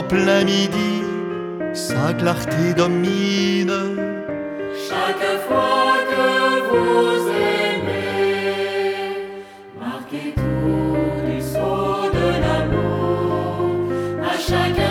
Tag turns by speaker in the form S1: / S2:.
S1: plein midi, sa clarté domine.
S2: Chaque fois que vous aimez, marquez tout du sceau de l'amour à chaque